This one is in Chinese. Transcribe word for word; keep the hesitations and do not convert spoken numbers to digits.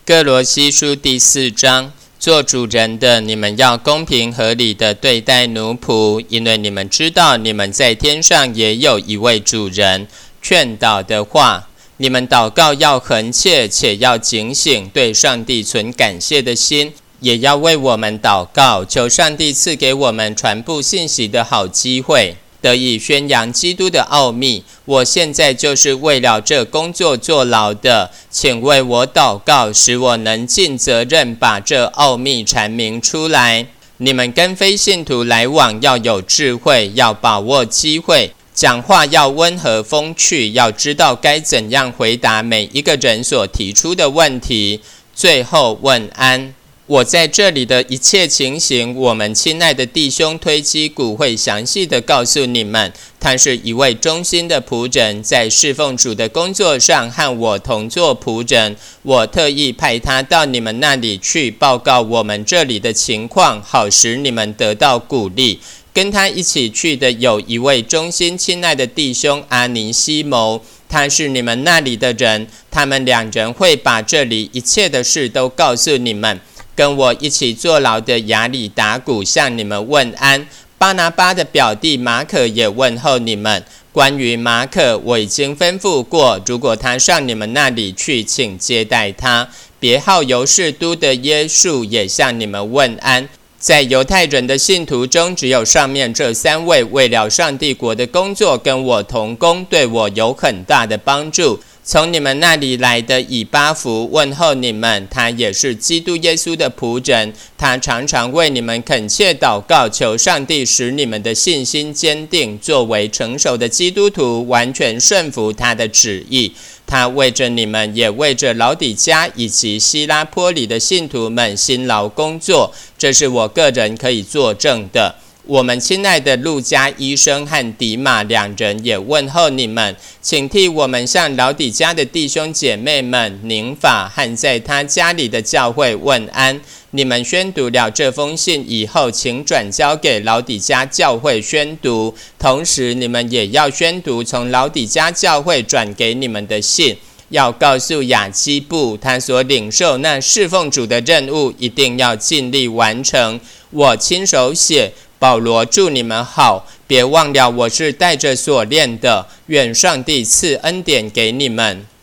歌罗西书第四章，做主人的，你们要公平合理的对待奴仆，因为你们知道你们在天上也有一位主人。劝导的话，你们祷告要恒切，且要警醒，对上帝存感谢的心，也要为我们祷告，求上帝赐给我们传布信息的好机会，得以宣扬基督的奥秘。我现在就是为了这工作坐牢的，请为我祷告，使我能尽责任把这奥秘阐明出来。你们跟非信徒来往要有智慧，要把握机会，讲话要温和风趣，要知道该怎样回答每一个人所提出的问题。最后问安。我在这里的一切情形，我们亲爱的弟兄推基古会详细的告诉你们。他是一位忠心的仆人，在侍奉主的工作上和我同做仆人。我特意派他到你们那里去，报告我们这里的情况，好使你们得到鼓励。跟他一起去的有一位忠心亲爱的弟兄阿尼西谋，他是你们那里的人，他们两人会把这里一切的事都告诉你们。跟我一起坐牢的亚里达古向你们问安，巴拿巴的表弟马可也问候你们。关于马可，我已经吩咐过，如果他上你们那里去，请接待他。别号犹士都的耶稣也向你们问安。在犹太人的信徒中，只有上面这三位为了上帝国的工作跟我同工，对我有很大的帮助。从你们那里来的以巴弗问候你们，他也是基督耶稣的仆人，他常常为你们恳切祷告，求上帝使你们的信心坚定，作为成熟的基督徒，完全顺服他的旨意。他为着你们，也为着老底嘉以及希拉波里的信徒们辛劳工作，这是我个人可以作证的。我们亲爱的路加医生和迪马两人也问候你们，请替我们向老底嘉的弟兄姐妹们宁法和在他家里的教会问安。你们宣读了这封信以后，请转交给老底嘉教会宣读，同时你们也要宣读从老底嘉教会转给你们的信，要告诉亚基布，他所领受那侍奉主的任务一定要尽力完成。我亲手写，保罗祝你们好，别忘了我是带着锁链的，愿上帝赐恩典给你们。